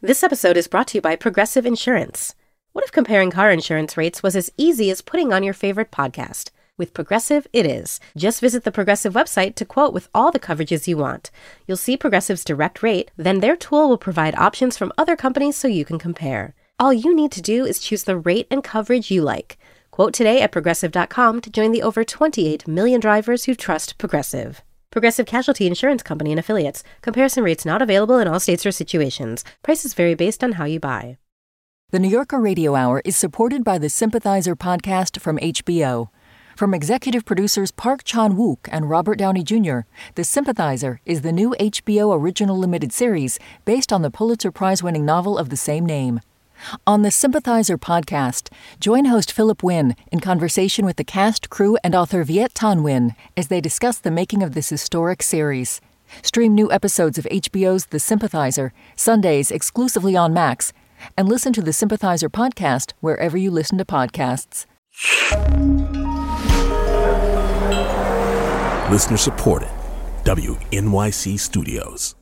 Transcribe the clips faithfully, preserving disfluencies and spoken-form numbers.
This episode is brought to you by Progressive Insurance. What if comparing car insurance rates was as easy as putting on your favorite podcast? With Progressive, it is. Just visit the Progressive website to quote with all the coverages you want. You'll see Progressive's direct rate, then their tool will provide options from other companies so you can compare. All you need to do is choose the rate and coverage you like. Quote today at progressive dot com to join the over twenty-eight million drivers who trust Progressive. Progressive Casualty Insurance Company and Affiliates. Comparison rates not available in all states or situations. Prices vary based on how you buy. The New Yorker Radio Hour is supported by the Sympathizer podcast from H B O. From executive producers Park Chan-wook and Robert Downey Junior, The Sympathizer is the new H B O original limited series based on the Pulitzer Prize-winning novel of the same name. On the Sympathizer podcast, join host Philip Wynn in conversation with the cast, crew, and author Viet Thanh Nguyen as they discuss the making of this historic series. Stream new episodes of H B O's The Sympathizer, Sundays exclusively on Max, and listen to the Sympathizer podcast wherever you listen to podcasts. Listener supported. W N Y C Studios.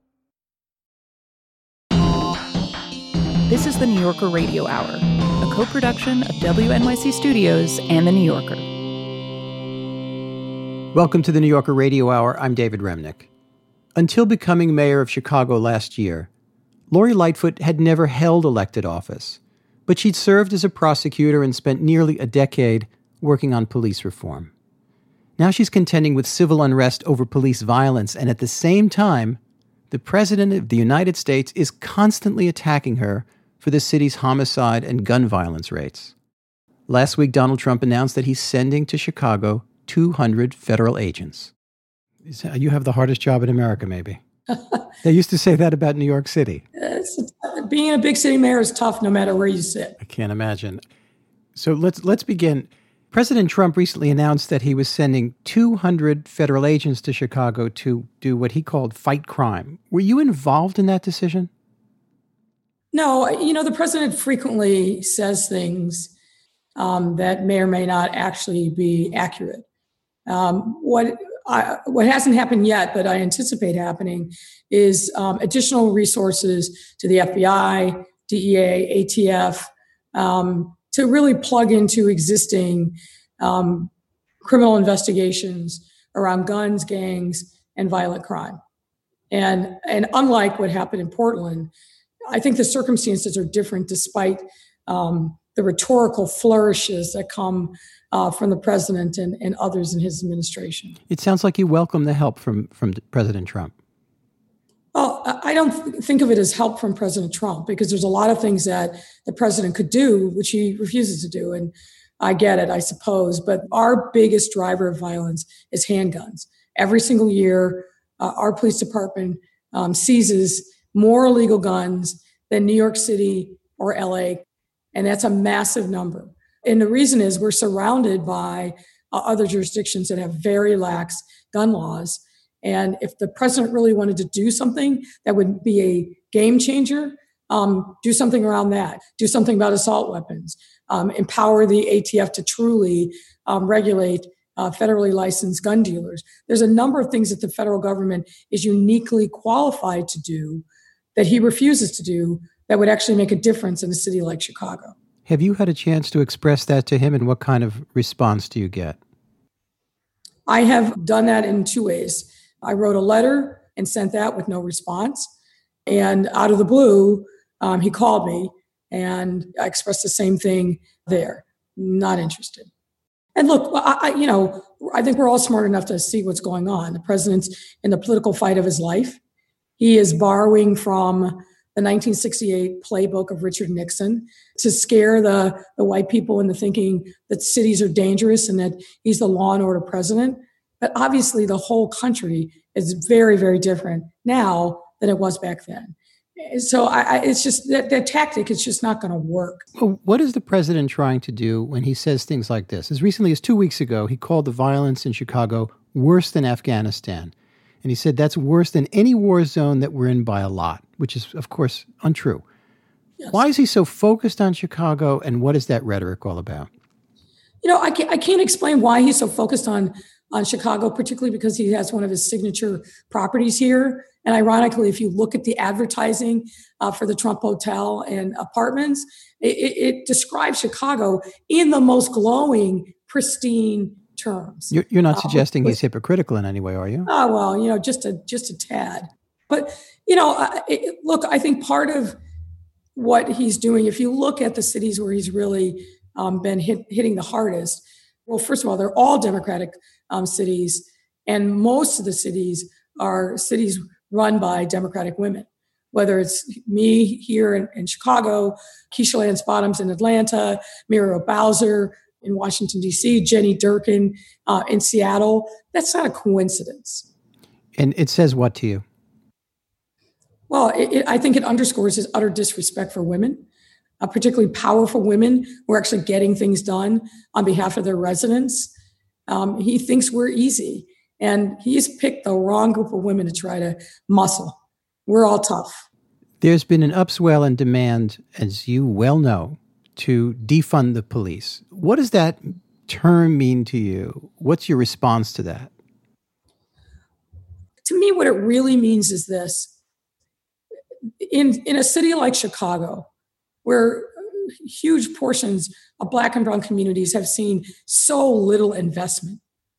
This is the New Yorker Radio Hour, a co-production of W N Y C Studios and The New Yorker. Welcome to the New Yorker Radio Hour. I'm David Remnick. Until becoming mayor of Chicago last year, Lori Lightfoot had never held elected office, but she'd served as a prosecutor and spent nearly a decade working on police reform. Now she's contending with civil unrest over police violence, and at the same time, the President of the United States is constantly attacking her for the city's homicide and gun violence rates. Last week, Donald Trump announced that he's sending to Chicago two hundred federal agents. You have the hardest job in America, maybe. They used to say that about New York City. It's, being a big city mayor is tough no matter where you sit. I can't imagine. So let's let's begin. President Trump recently announced that he was sending two hundred federal agents to Chicago to do what he called fight crime. Were you involved in that decision? No, you know, the president frequently says things um, that may or may not actually be accurate. Um, what I, what hasn't happened yet, but I anticipate happening, is um, additional resources to the F B I, D E A, A T F, um, to really plug into existing um, criminal investigations around guns, gangs, and violent crime. And, and unlike what happened in Portland, I think the circumstances are different despite um, the rhetorical flourishes that come uh, from the president and, and others in his administration. It sounds like you welcome the help from, from President Trump. Well, I don't th- think of it as help from President Trump, because there's a lot of things that the president could do, which he refuses to do. And I get it, I suppose. But our biggest driver of violence is handguns. Every single year, uh, our police department um, seizes more illegal guns than New York City or L A. And that's a massive number. And the reason is we're surrounded by uh, other jurisdictions that have very lax gun laws. And if the president really wanted to do something that would be a game changer, um, do something around that. Do something about assault weapons. Um, empower the A T F to truly um, regulate uh, federally licensed gun dealers. There's a number of things that the federal government is uniquely qualified to do that he refuses to do that would actually make a difference in a city like Chicago. Have you had a chance to express that to him, and what kind of response do you get? I have done that in two ways. I wrote a letter and sent that with no response. And out of the blue, um, he called me, and I expressed the same thing there. Not interested. And look, I, I, you know, I think we're all smart enough to see what's going on. The president's in the political fight of his life. He is borrowing from the nineteen sixty-eight playbook of Richard Nixon to scare the, the white people into thinking that cities are dangerous and that he's the law and order president. But obviously the whole country is very, very different now than it was back then. So I, I, it's just that, that tactic is just not going to work. Well, what is the president trying to do when he says things like this? As recently as two weeks ago, he called the violence in Chicago worse than Afghanistan. And he said that's worse than any war zone that we're in by a lot, which is, of course, untrue. Yes. Why is he so focused on Chicago, and what is that rhetoric all about? You know, I can't, I can't explain why he's so focused on, on Chicago, particularly because he has one of his signature properties here And ironically, if you look at the advertising uh, for the Trump Hotel and apartments, it, it describes Chicago in the most glowing, pristine terms. You're, you're not uh, suggesting but, he's hypocritical in any way, are you? Oh, well, you know, just a just a tad. But, you know, uh, it, look, I think part of what he's doing, if you look at the cities where he's really um, been hit, hitting the hardest, well, first of all, they're all Democratic um, cities, and most of the cities are cities run by Democratic women, whether it's me here in, in Chicago, Keisha Lance Bottoms in Atlanta, Muriel Bowser in Washington, D C, Jenny Durkin uh, in Seattle. That's not a coincidence. And it says what to you? Well, it, it, I think it underscores his utter disrespect for women, uh, particularly powerful women who are actually getting things done on behalf of their residents. Um, he thinks we're easy, and he's picked the wrong group of women to try to muscle. We're all tough. There's been an upswell in demand, as you well know, to defund the police. What does that term mean to you? What's your response to that? To me, what it really means is this. In, in a city like Chicago, where huge portions of Black and brown communities have seen so little investment,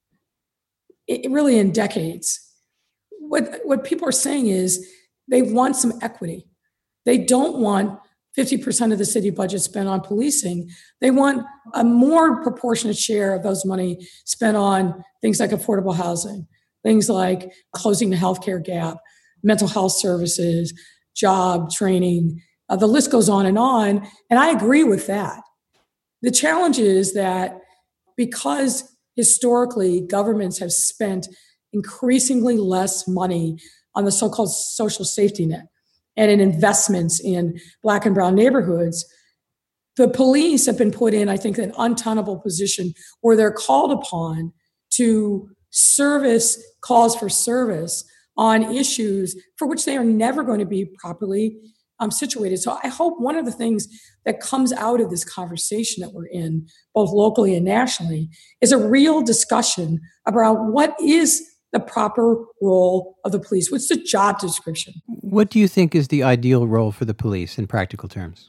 it, really in decades, what, what people are saying is they want some equity. They don't want fifty percent of the city budget spent on policing. They want a more proportionate share of those money spent on things like affordable housing, things like closing the healthcare gap, mental health services, job training. Uh, the list goes on and on. And I agree with that. The challenge is that because historically governments have spent increasingly less money on the so-called social safety net and in investments in Black and brown neighborhoods, the police have been put in, I think, an untenable position where they're called upon to service calls for service on issues for which they are never going to be properly um, situated. So I hope one of the things that comes out of this conversation that we're in, both locally and nationally, is a real discussion about what is the proper role of the police. What's the job description? What do you think is the ideal role for the police in practical terms?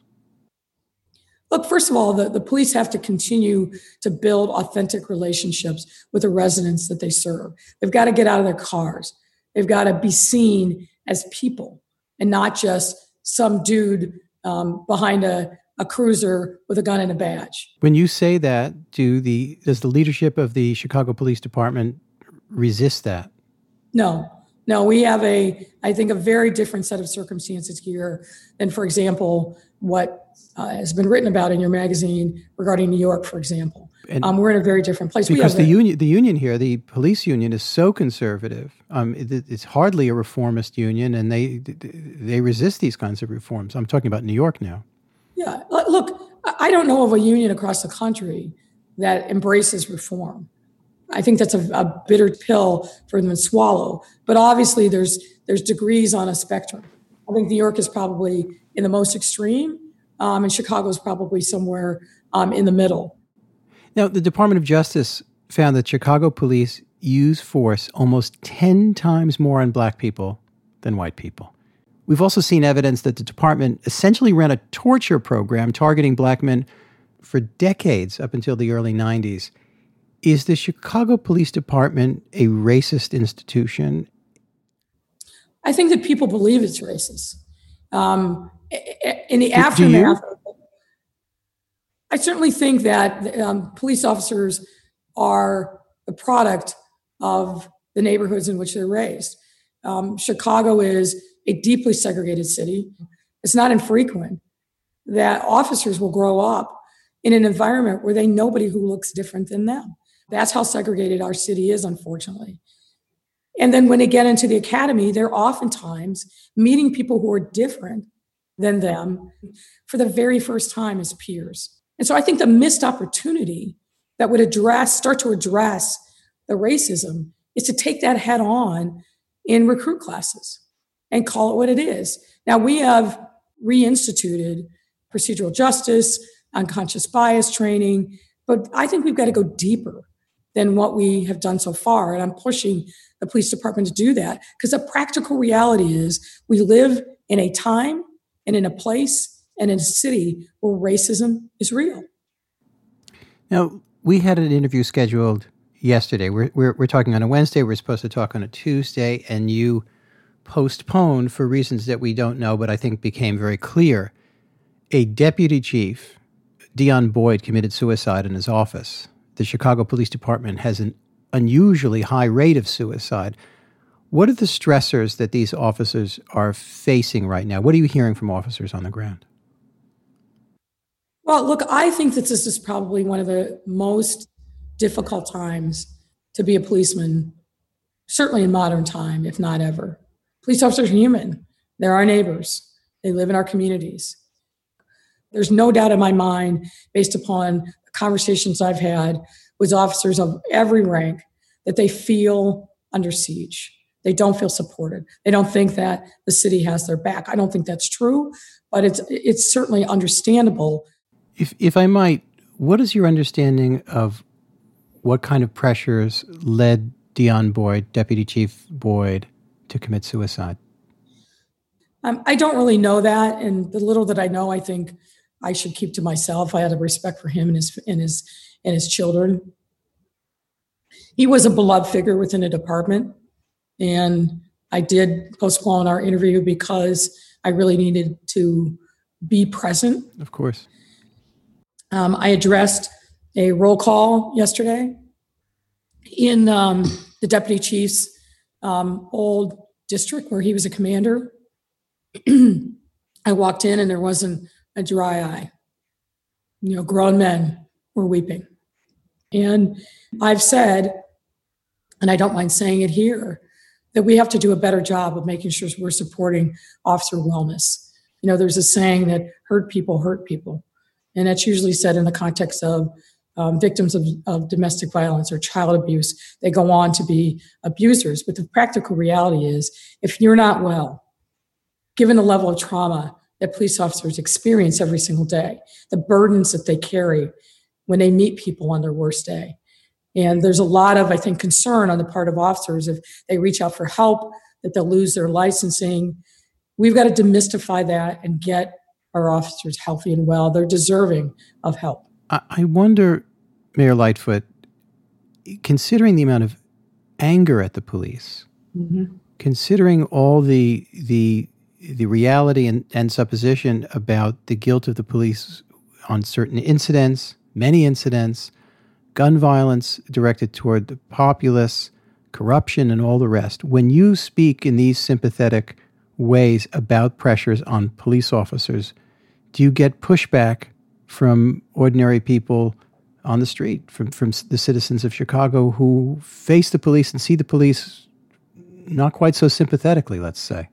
Look, first of all, the, the police have to continue to build authentic relationships with the residents that they serve. They've got to get out of their cars. They've got to be seen as people and not just some dude um, behind a, a cruiser with a gun and a badge. When you say that, do the does the leadership of the Chicago Police Department resist that? No, no. We have a, I think, a very different set of circumstances here than, for example, what uh, has been written about in your magazine regarding New York, for example. And um, we're in a very different place. Because we the a, union, the union here, the police union, is so conservative. Um, it, it's hardly a reformist union, and they they resist these kinds of reforms. I'm talking about New York now. Yeah, look, I don't know of a union across the country that embraces reform. I think that's a, a bitter pill for them to swallow. But obviously, there's there's degrees on a spectrum. I think New York is probably in the most extreme, um, and Chicago is probably somewhere um, in the middle. Now, the Department of Justice found that Chicago police use force almost ten times more on Black people than white people. We've also seen evidence that the department essentially ran a torture program targeting Black men for decades up until the early nineties. Is the Chicago Police Department a racist institution? I think that people believe it's racist. Um, in the do, aftermath, do you? I certainly think that um, police officers are the product of the neighborhoods in which they're raised. Um, Chicago is a deeply segregated city. It's not infrequent that officers will grow up in an environment where they know nobody who looks different than them. That's how segregated our city is, unfortunately. And then when they get into the academy, they're oftentimes meeting people who are different than them for the very first time as peers. And so I think the missed opportunity that would address, start to address the racism is to take that head on in recruit classes and call it what it is. Now, we have reinstituted procedural justice, unconscious bias training, but I think we've got to go deeper than what we have done so far. And I'm pushing the police department to do that because the practical reality is we live in a time and in a place and in a city where racism is real. Now, we had an interview scheduled yesterday. We're, we're, we're talking on a Wednesday. We're supposed to talk on a Tuesday, and you postponed for reasons that we don't know, but I think became very clear. A deputy chief, Deon Boyd, committed suicide in his office. The Chicago Police Department has an unusually high rate of suicide. What are the stressors that these officers are facing right now? What are you hearing from officers on the ground? Well, look, I think that this is probably one of the most difficult times to be a policeman, certainly in modern time, if not ever. Police officers are human. They're our neighbors. They live in our communities. There's no doubt in my mind, based upon conversations I've had with officers of every rank, that they feel under siege. They don't feel supported. They don't think that the city has their back. I don't think that's true, but it's it's certainly understandable. If if I might, what is your understanding of what kind of pressures led Deon Boyd, Deputy Chief Boyd, to commit suicide? Um, I don't really know that, and the little that I know, I think I should keep to myself. I had a respect for him and his and his and his children. He was a beloved figure within the department, and I did postpone our interview because I really needed to be present. Of course. Um, I addressed a roll call yesterday in um, the deputy chief's um, old district where he was a commander. I walked in and there wasn't a dry eye. You know, grown men were weeping. And I've said, and I don't mind saying it here, that we have to do a better job of making sure we're supporting officer wellness. You know, there's a saying that hurt people hurt people. And that's usually said in the context of um, victims of, of domestic violence or child abuse. They go on to be abusers. But the practical reality is, if you're not well, given the level of trauma that police officers experience every single day, the burdens that they carry when they meet people on their worst day. And there's a lot of, I think, concern on the part of officers if they reach out for help, that they'll lose their licensing. We've got to demystify that and get our officers healthy and well. They're deserving of help. I wonder, Mayor Lightfoot, considering the amount of anger at the police, mm-hmm. considering all the the the reality and, and supposition about the guilt of the police on certain incidents, many incidents, gun violence directed toward the populace, corruption, and all the rest. When you speak in these sympathetic ways about pressures on police officers, do you get pushback from ordinary people on the street, from, from the citizens of Chicago who face the police and see the police not quite so sympathetically, let's say?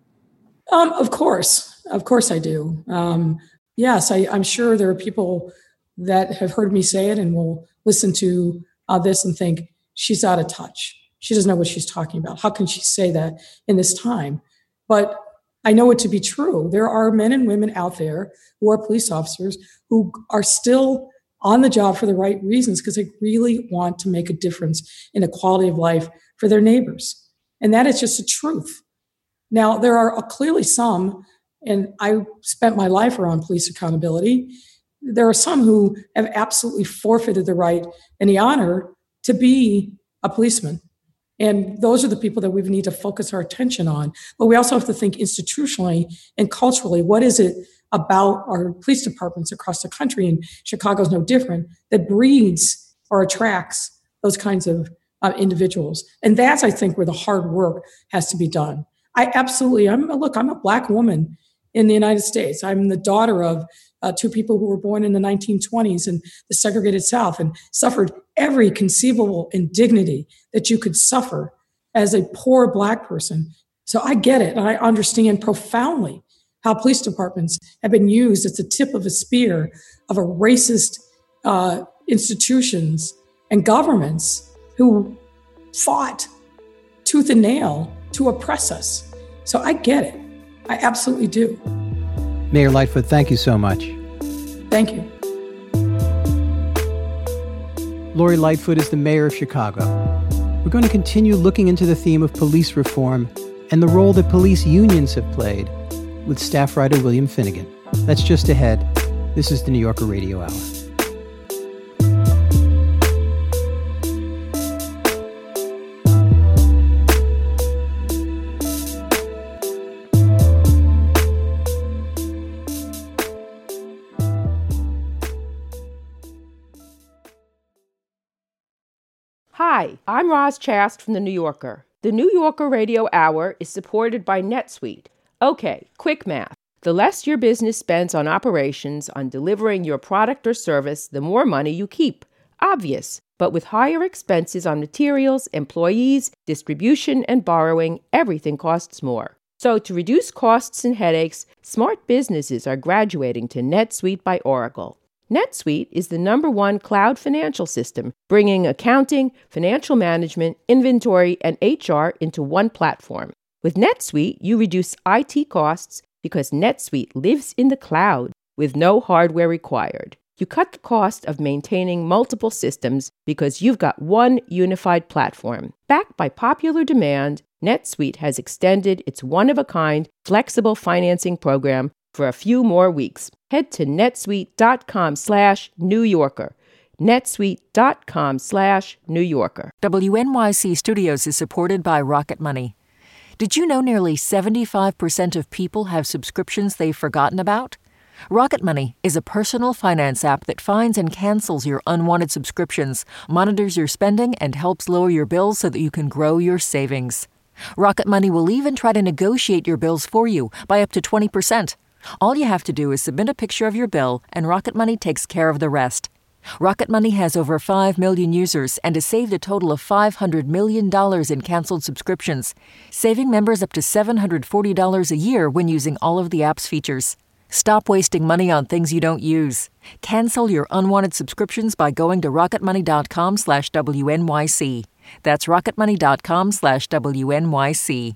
Um, of course. Of course I do. Um, yes, I, I'm sure there are people that have heard me say it and will listen to uh, this and think, she's out of touch. She doesn't know what she's talking about. How can she say that in this time? But I know it to be true. There are men and women out there who are police officers who are still on the job for the right reasons because they really want to make a difference in the quality of life for their neighbors. And that is just the truth. Now, there are clearly some, and I spent my life around police accountability, there are some who have absolutely forfeited the right and the honor to be a policeman. And those are the people that we need to focus our attention on. But we also have to think institutionally and culturally, what is it about our police departments across the country, and Chicago's no different, that breeds or attracts those kinds of uh, individuals. And that's, I think, where the hard work has to be done. I absolutely, I'm look, I'm a Black woman in the United States. I'm the daughter of uh, two people who were born in the nineteen twenties in the segregated South and suffered every conceivable indignity that you could suffer as a poor Black person. So I get it. And I understand profoundly how police departments have been used as the tip of a spear of a racist uh, institutions and governments who fought tooth and nail to oppress us. So I get it. I absolutely do. Mayor Lightfoot, thank you so much. Thank you. Lori Lightfoot is the mayor of Chicago. We're going to continue looking into the theme of police reform and the role that police unions have played with staff writer William Finnegan. That's just ahead. This is the New Yorker Radio Hour. Hi, I'm Roz Chast from The New Yorker. The New Yorker Radio Hour is supported by NetSuite. Okay, quick math. The less your business spends on operations, on delivering your product or service, the more money you keep. Obvious. But with higher expenses on materials, employees, distribution, and borrowing, everything costs more. So to reduce costs and headaches, smart businesses are graduating to NetSuite by Oracle. NetSuite is the number one cloud financial system, bringing accounting, financial management, inventory, and H R into one platform. With NetSuite, you reduce I T costs because NetSuite lives in the cloud with no hardware required. You cut the cost of maintaining multiple systems because you've got one unified platform. Backed by popular demand, NetSuite has extended its one-of-a-kind flexible financing program for a few more weeks. Head to netsuite.com slash New Yorker. netsuite.com slash New Yorker. W N Y C Studios is supported by Rocket Money. Did you know nearly seventy-five percent of people have subscriptions they've forgotten about? Rocket Money is a personal finance app that finds and cancels your unwanted subscriptions, monitors your spending, and helps lower your bills so that you can grow your savings. Rocket Money will even try to negotiate your bills for you by up to twenty percent. All you have to do is submit a picture of your bill, and Rocket Money takes care of the rest. Rocket Money has over five million users and has saved a total of five hundred million dollars in canceled subscriptions, saving members up to seven hundred forty dollars a year when using all of the app's features. Stop wasting money on things you don't use. Cancel your unwanted subscriptions by going to rocketmoney.com slash WNYC. That's rocketmoney.com slash WNYC.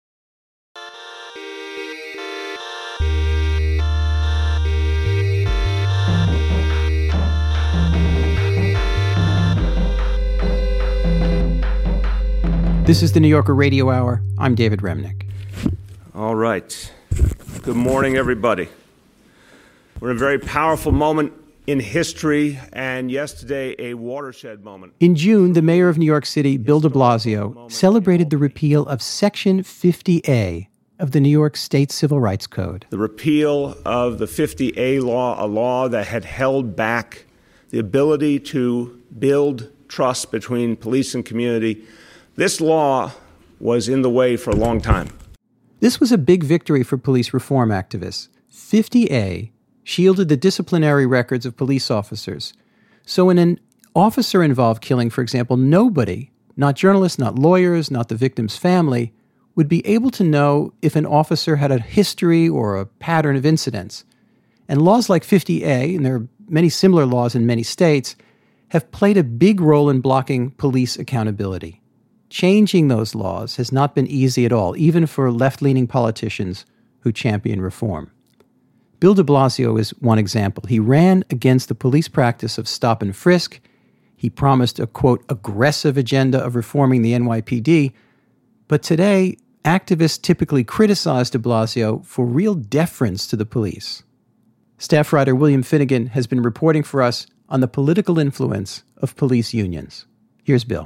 This is the New Yorker Radio Hour. I'm David Remnick. All right. Good morning, everybody. We're in a very powerful moment in history, and yesterday a watershed moment. In June, the mayor of New York City, Bill de Blasio, celebrated the repeal of Section fifty A of the New York State Civil Rights Code. The repeal of the fifty A law, a law that had held back the ability to build trust between police and community. This law was in the way for a long time. This was a big victory for police reform activists. fifty A shielded the disciplinary records of police officers. So in an officer-involved killing, for example, nobody, not journalists, not lawyers, not the victim's family, would be able to know if an officer had a history or a pattern of incidents. And laws like fifty A, and there are many similar laws in many states, have played a big role in blocking police accountability. Changing those laws has not been easy at all, even for left-leaning politicians who champion reform. Bill de Blasio is one example. He ran against the police practice of stop and frisk. He promised a, quote, aggressive agenda of reforming the N Y P D. But today, activists typically criticize de Blasio for real deference to the police. Staff writer William Finnegan has been reporting for us on the political influence of police unions. Here's Bill.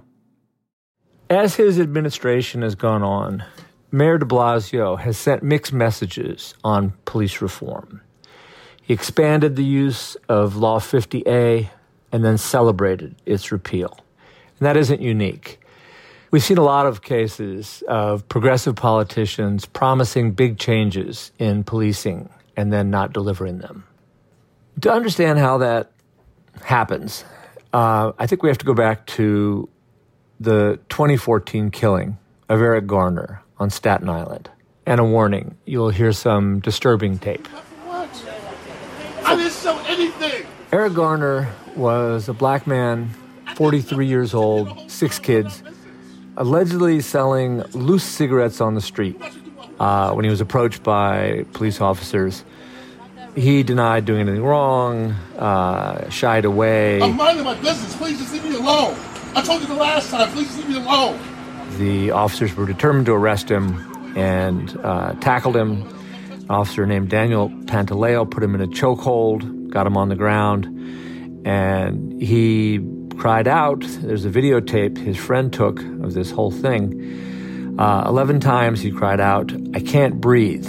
As his administration has gone on, Mayor de Blasio has sent mixed messages on police reform. He expanded the use of Law fifty A and then celebrated its repeal. And that isn't unique. We've seen a lot of cases of progressive politicians promising big changes in policing and then not delivering them. To understand how that happens, uh, I think we have to go back to the twenty fourteen killing of Eric Garner on Staten Island. And a warning, you'll hear some disturbing tape. What? I didn't show anything! Eric Garner was a black man, forty-three years old, six kids, allegedly selling loose cigarettes on the street uh, when he was approached by police officers. he denied doing anything wrong, uh, shied away. I'm minding my business. Please just leave me alone. I told you the last time. Please just leave me alone. The officers were determined to arrest him and uh, tackled him. An officer named Daniel Pantaleo put him in a chokehold, got him on the ground, and he cried out. There's a videotape his friend took of this whole thing. Uh, Eleven times he cried out, "I can't breathe."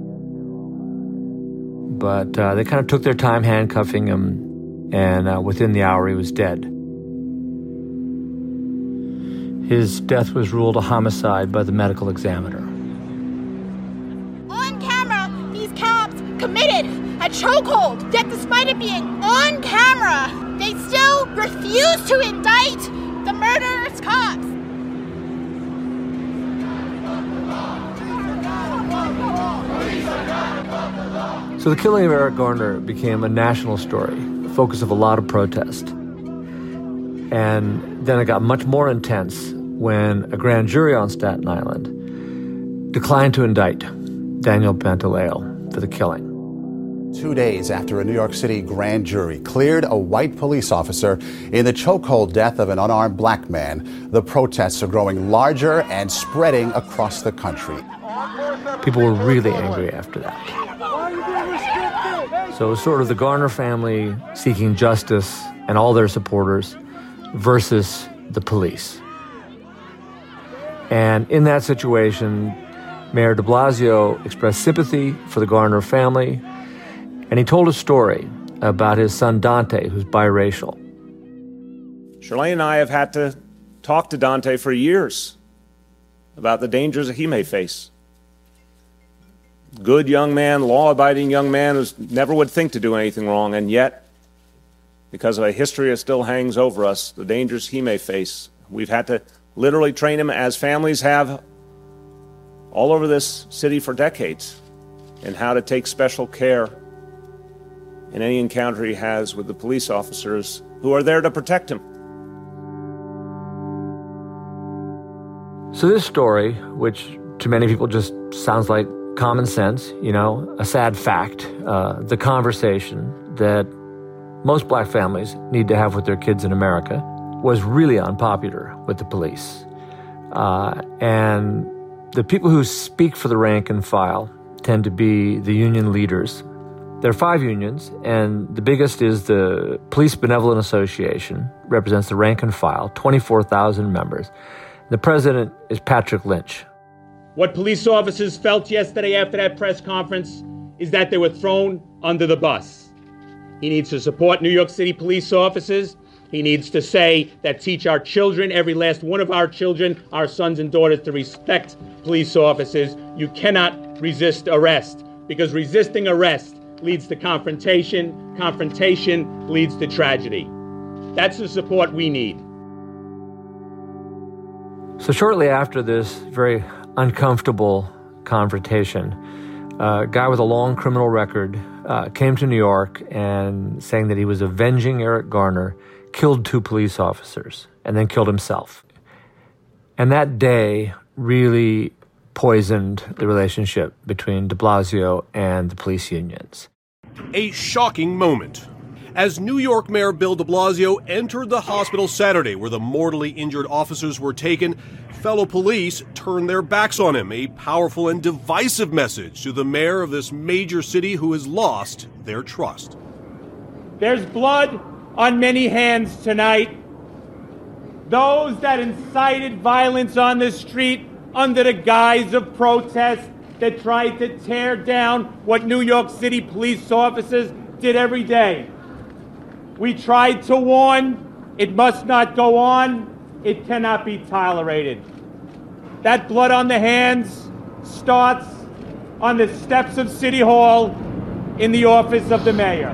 But uh, they kind of took their time handcuffing him, and uh, within the hour he was dead. His death was ruled a homicide by the medical examiner. On camera, these cops committed a chokehold, yet despite it being on camera, they still refuse to indict the murderous cops. So the killing of Eric Garner became a national story, the focus of a lot of protest. And then it got much more intense when a grand jury on Staten Island declined to indict Daniel Pantaleo for the killing. Two days after a New York City grand jury cleared a white police officer in the chokehold death of an unarmed black man, the protests are growing larger and spreading across the country. People were really angry after that. So it was sort of the Garner family seeking justice and all their supporters versus the police. And in that situation, Mayor de Blasio expressed sympathy for the Garner family, and he told a story about his son Dante, who's biracial. Shirlane and I have had to talk to Dante for years about the dangers that he may face. Good young man, law-abiding young man who never would think to do anything wrong, and yet, because of a history that still hangs over us, the dangers he may face, we've had to literally train him, as families have all over this city for decades, in how to take special care in any encounter he has with the police officers who are there to protect him. So this story, which to many people just sounds like common sense, you know, a sad fact, uh, the conversation that most black families need to have with their kids in America, was really unpopular with the police. Uh, and the people who speak for the rank and file tend to be the union leaders. There are five unions, and the biggest is the Police Benevolent Association, represents the rank and file, twenty-four thousand members. The president is Patrick Lynch. What police officers felt yesterday after that press conference is that they were thrown under the bus. He needs to support New York City police officers. He needs to say that teach our children, every last one of our children, our sons and daughters, to respect police officers. You cannot resist arrest, because resisting arrest leads to confrontation. Confrontation leads to tragedy. That's the support we need. So shortly after this very uncomfortable confrontation, a guy with a long criminal record uh, came to New York and saying that he was avenging Eric Garner, killed two police officers, and then killed himself. And that day really poisoned the relationship between de Blasio and the police unions. A shocking moment. As New York Mayor Bill de Blasio entered the hospital Saturday where the mortally injured officers were taken, fellow police turned their backs on him, a powerful and divisive message to the mayor of this major city who has lost their trust. There's blood on many hands tonight. Those that incited violence on the street under the guise of protest, that tried to tear down what New York City police officers did every day. We tried to warn, it must not go on, it cannot be tolerated. That blood on the hands starts on the steps of City Hall in the office of the mayor.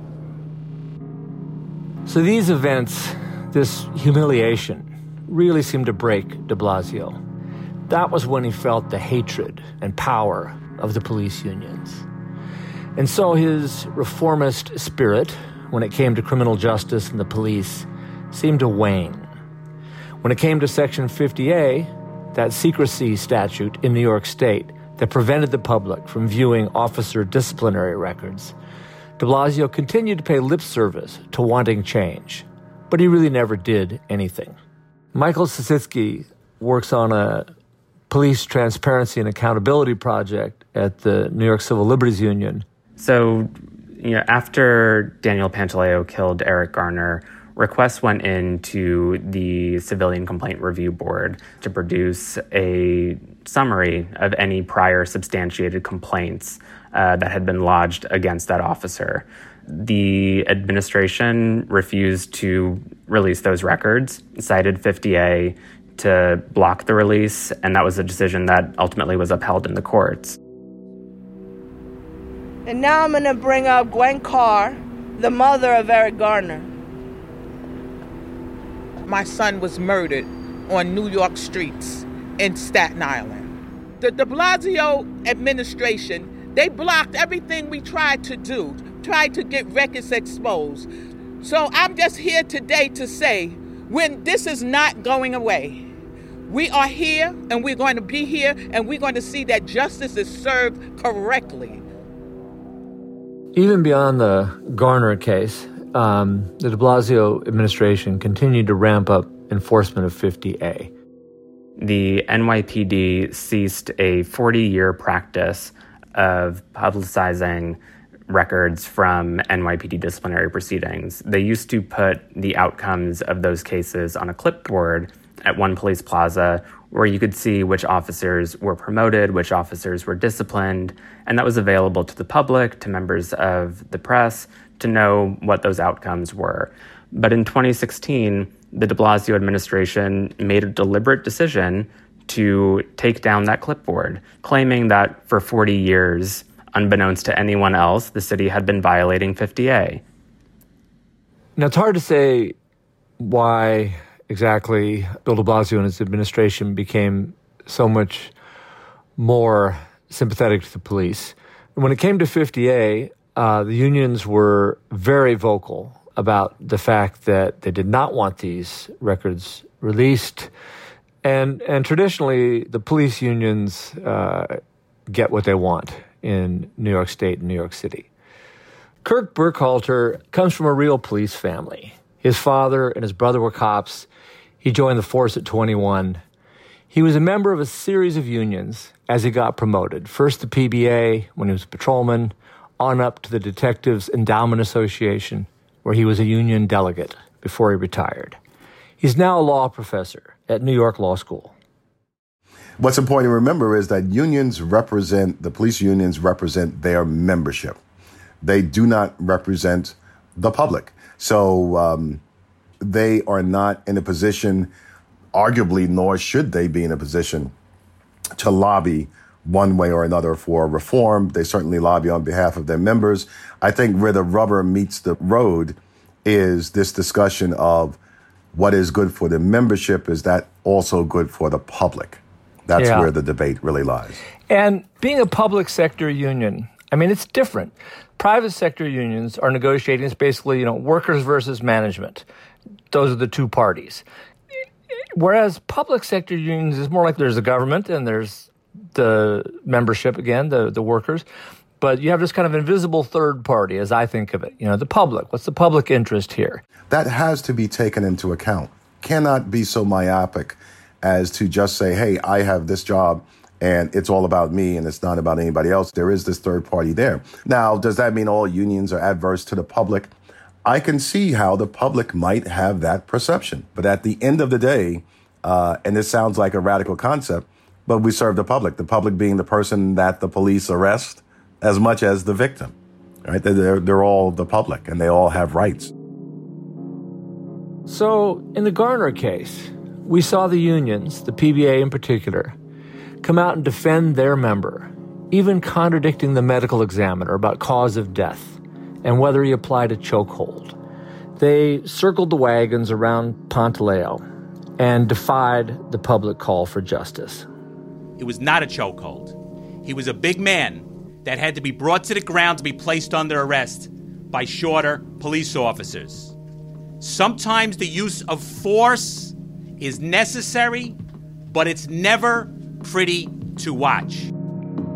So these events, this humiliation, really seemed to break de Blasio. That was when he felt the hatred and power of the police unions. And so his reformist spirit, when it came to criminal justice and the police, seemed to wane. When it came to Section fifty A, that secrecy statute in New York State that prevented the public from viewing officer disciplinary records, de Blasio continued to pay lip service to wanting change, but he really never did anything. Michael Sisitsky works on a police transparency and accountability project at the New York Civil Liberties Union. So, you know, after Daniel Pantaleo killed Eric Garner, requests went in to the Civilian Complaint Review Board to produce a summary of any prior substantiated complaints uh, that had been lodged against that officer. The administration refused to release those records, cited fifty A to block the release, and that was a decision that ultimately was upheld in the courts. And now I'm going to bring up Gwen Carr, the mother of Eric Garner. My son was murdered on New York streets in Staten Island. The de Blasio administration, they blocked everything we tried to do, tried to get records exposed. So I'm just here today to say, when this is not going away, we are here and we're going to be here and we're going to see that justice is served correctly. Even beyond the Garner case, um, the de Blasio administration continued to ramp up enforcement of fifty A. The N Y P D ceased a forty-year practice of publicizing records from N Y P D disciplinary proceedings. They used to put the outcomes of those cases on a clipboard at one police plaza where you could see which officers were promoted, which officers were disciplined, and that was available to the public, to members of the press, to know what those outcomes were. But in twenty sixteen, the de Blasio administration made a deliberate decision to take down that clipboard, claiming that for forty years, unbeknownst to anyone else, the city had been violating fifty A. Now, it's hard to say why exactly Bill de Blasio and his administration became so much more sympathetic to the police. When it came to fifty A, uh, the unions were very vocal about the fact that they did not want these records released. And and traditionally, the police unions uh, get what they want in New York State and New York City. Kirk Burkhalter comes from a real police family. His father and his brother were cops. He joined the force at twenty-one. He was a member of a series of unions as he got promoted. First the P B A when he was a patrolman, on up to the Detectives Endowment Association, where he was a union delegate before he retired. He's now a law professor at New York Law School. What's important to remember is that unions represent, the police unions represent their membership. They do not represent the public. So um, they are not in a position, arguably, nor should they be in a position to lobby one way or another for reform. They certainly lobby on behalf of their members. I think where the rubber meets the road is this discussion of what is good for the membership. Is that also good for the public? That's yeah. where the debate really lies. And being a public sector union, I mean, it's different. Private sector unions are negotiating. It's basically, you know, workers versus management. Those are the two parties. Whereas public sector unions is more like there's the government and there's the membership, again, the, the workers. But you have this kind of invisible third party, as I think of it. You know, the public. What's the public interest here? That has to be taken into account. Cannot be so myopic as to just say, hey, I have this job and it's all about me and it's not about anybody else. There is this third party there. Now, does that mean all unions are adverse to the public? I can see how the public might have that perception. But at the end of the day, uh, and this sounds like a radical concept, but we serve the public, the public being the person that the police arrest as much as the victim, right? They're, they're all the public and they all have rights. So in the Garner case, we saw the unions, the P B A in particular, come out and defend their member, even contradicting the medical examiner about cause of death and whether he applied a chokehold. They circled the wagons around Pantaleo and defied the public call for justice. It was not a chokehold. He was a big man that had to be brought to the ground to be placed under arrest by shorter police officers. Sometimes the use of force is necessary, but it's never pretty to watch.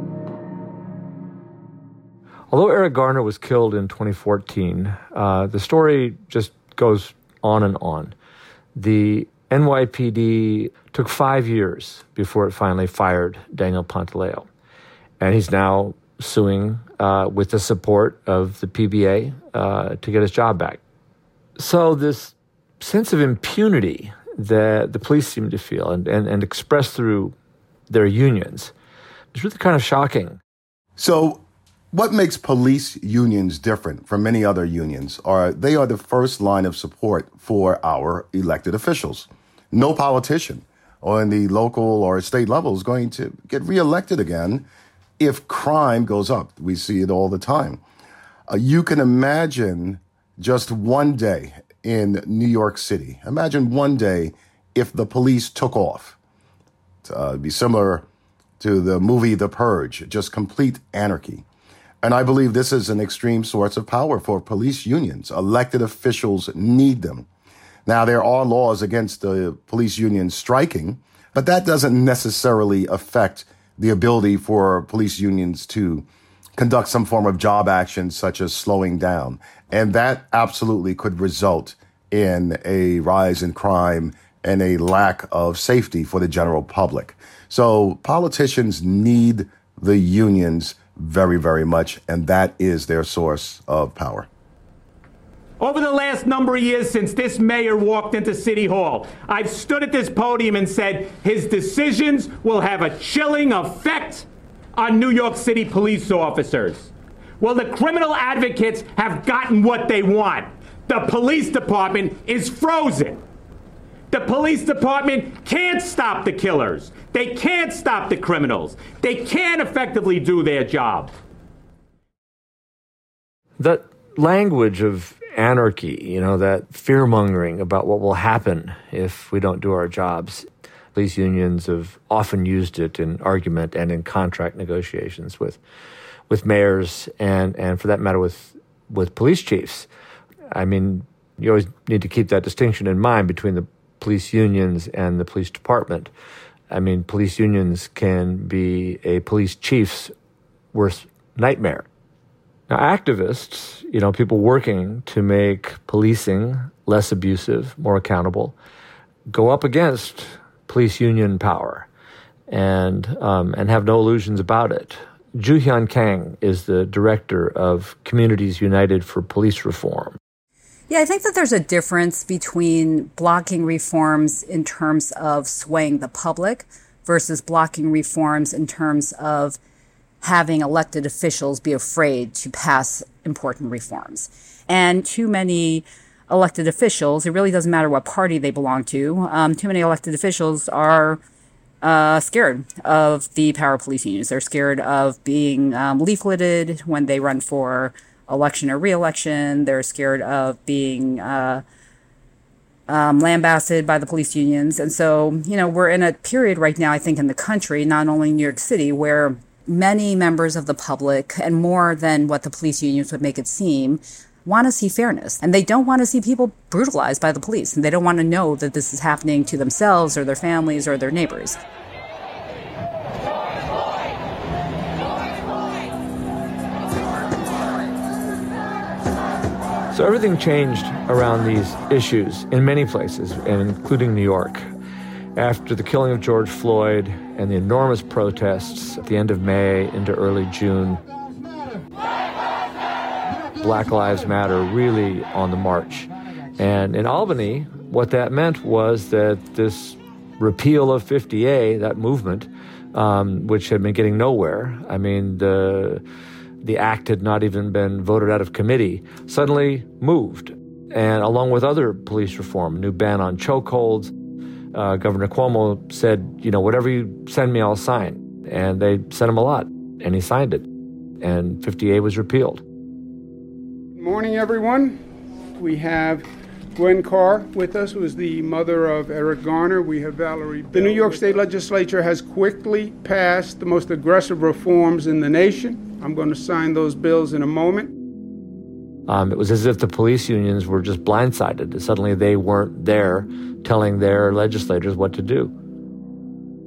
Although Eric Garner was killed in twenty fourteen, uh, the story just goes on and on. The N Y P D took five years before it finally fired Daniel Pantaleo. And he's now suing uh, with the support of the P B A uh, to get his job back. So this sense of impunity that the police seem to feel and, and, and express through their unions is really kind of shocking. So what makes police unions different from many other unions are they are the first line of support for our elected officials. No politician on the local or state level is going to get reelected again if crime goes up. We see it all the time. Uh, you can imagine just one day in New York City. Imagine one day if the police took off. Uh, it'd be similar to the movie The Purge, just complete anarchy. And I believe this is an extreme source of power for police unions. Elected officials need them. Now, there are laws against the police unions striking, but that doesn't necessarily affect the ability for police unions to conduct some form of job action, such as slowing down. And that absolutely could result in a rise in crime and a lack of safety for the general public. So politicians need the unions very, very much, and that is their source of power. Over the last number of years since this mayor walked into City Hall, I've stood at this podium and said his decisions will have a chilling effect on New York City police officers. Well, the criminal advocates have gotten what they want. The police department is frozen. The police department can't stop the killers. They can't stop the criminals. They can't effectively do their job. That language of anarchy, you know, that fear-mongering about what will happen if we don't do our jobs. Police unions have often used it in argument and in contract negotiations with with mayors and, and for that matter, with, with police chiefs. I mean, you always need to keep that distinction in mind between the police unions and the police department. I mean, police unions can be a police chief's worst nightmare. Now, activists, you know, people working to make policing less abusive, more accountable, go up against police union power and um, and have no illusions about it. Joo-Hyun Kang is the director of Communities United for Police Reform. Yeah, I think that there's a difference between blocking reforms in terms of swaying the public versus blocking reforms in terms of having elected officials be afraid to pass important reforms. And too many elected officials, it really doesn't matter what party they belong to, um, too many elected officials are uh, scared of the power of police unions. They're scared of being um, leafleted when they run for election or re-election. They're scared of being uh, um, lambasted by the police unions. And so, you know, we're in a period right now, I think, in the country, not only in New York City, where many members of the public, and more than what the police unions would make it seem, want to see fairness. And they don't want to see people brutalized by the police. And they don't want to know that this is happening to themselves or their families or their neighbors. So everything changed around these issues in many places, and including New York. After the killing of George Floyd and the enormous protests at the end of May into early June, Black Lives Matter really on the march. And in Albany, what that meant was that this repeal of fifty A, that movement, um, which had been getting nowhere, I mean, the, the act had not even been voted out of committee, suddenly moved. And along with other police reform, a new ban on chokeholds, Uh, Governor Cuomo said, you know, whatever you send me, I'll sign. And they sent him a lot, and he signed it. And fifty A was repealed. Good morning, everyone. We have Gwen Carr with us, who is the mother of Eric Garner. We have Valerie. The New York State Legislature has quickly passed the most aggressive reforms in the nation. I'm going to sign those bills in a moment. Um, it was as if the police unions were just blindsided. Suddenly they weren't there telling their legislators what to do.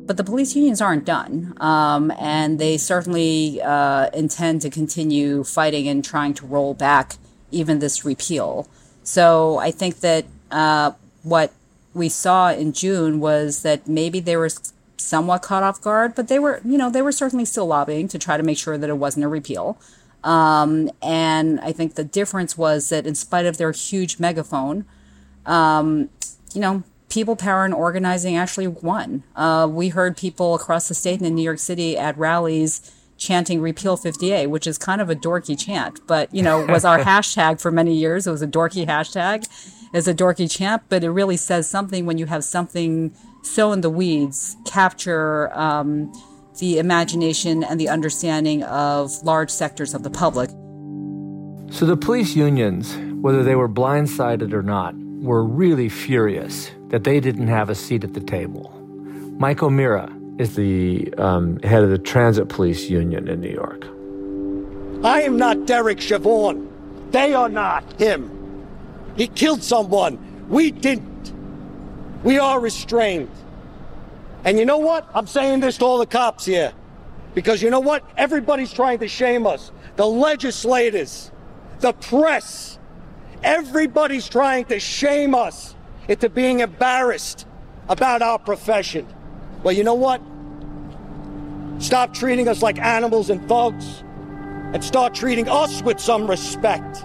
but the police unions aren't done, um, and they certainly uh, intend to continue fighting and trying to roll back even this repeal. So I think that uh, what we saw in June was that maybe they were somewhat caught off guard, but they were, you know, they were certainly still lobbying to try to make sure that it wasn't a repeal. Um, and I think the difference was that in spite of their huge megaphone, um, you know, people power and organizing actually won. Uh, we heard people across the state and in New York City at rallies chanting repeal fifty A, which is kind of a dorky chant, but, you know, was our hashtag for many years. It was a dorky hashtag. It's a dorky chant, but it really says something when you have something so in the weeds capture um, the imagination and the understanding of large sectors of the public. So the police unions, whether they were blindsided or not, were really furious that they didn't have a seat at the table. Mike O'Meara is the um, head of the Transit Police Union in New York. I am not Derek Chauvin. They are not him. He killed someone. We didn't. We are restrained. And you know what? I'm saying this to all the cops here. Because you know what? Everybody's trying to shame us. The legislators, the press, everybody's trying to shame us into being embarrassed about our profession. Well, you know what? Stop treating us like animals and thugs and start treating us with some respect.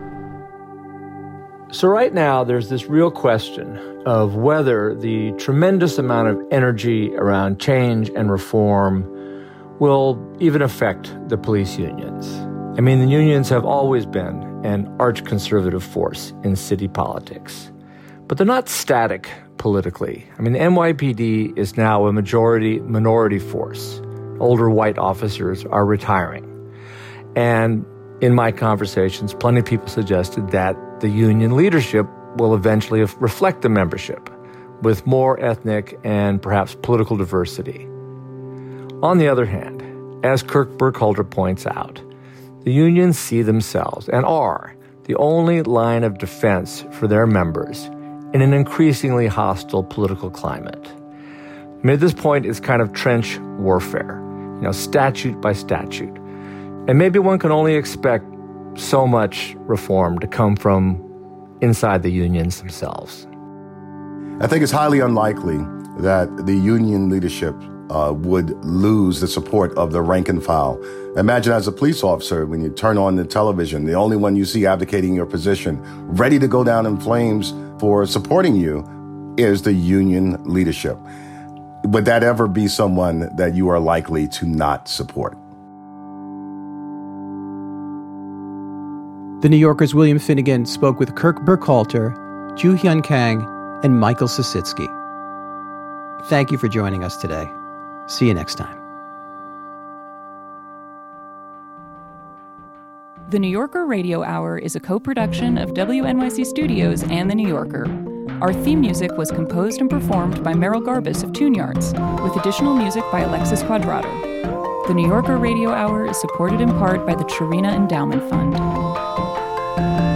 So right now, there's this real question of whether the tremendous amount of energy around change and reform will even affect the police unions. I mean, the unions have always been an arch-conservative force in city politics, but they're not static politically. I mean, the N Y P D is now a majority-minority force. Older white officers are retiring. And in my conversations, plenty of people suggested that the union leadership will eventually reflect the membership with more ethnic and perhaps political diversity. On the other hand, as Kirk Burkhalter points out, the unions see themselves and are the only line of defense for their members in an increasingly hostile political climate. I mean, at this point, it's kind of trench warfare, you know, statute by statute. And maybe one can only expect so much reform to come from inside the unions themselves. I think it's highly unlikely that the union leadership uh, would lose the support of the rank and file. Imagine as a police officer, when you turn on the television, the only one you see advocating your position, ready to go down in flames for supporting you, is the union leadership. Would that ever be someone that you are likely to not support? The New Yorker's William Finnegan spoke with Kirk Burkhalter, Joo-Hyun Kang, and Michael Sositsky. Thank you for joining us today. See you next time. The New Yorker Radio Hour is a co-production of W N Y C Studios and The New Yorker. Our theme music was composed and performed by Merrill Garbus of Tune Yards, with additional music by Alexis Quadrato. The New Yorker Radio Hour is supported in part by the Chirina Endowment Fund.